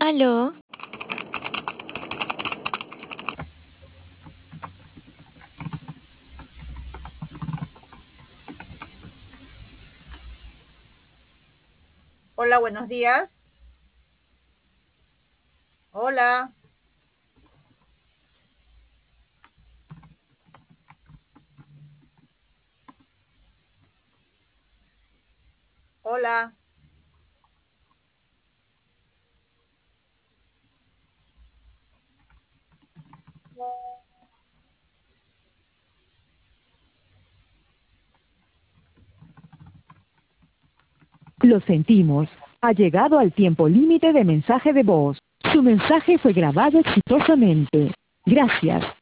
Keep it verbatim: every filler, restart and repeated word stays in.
Aló, Hola, buenos días. Hola, hola. Lo sentimos. Ha llegado al tiempo límite de mensaje de voz. Su mensaje fue grabado exitosamente. Gracias.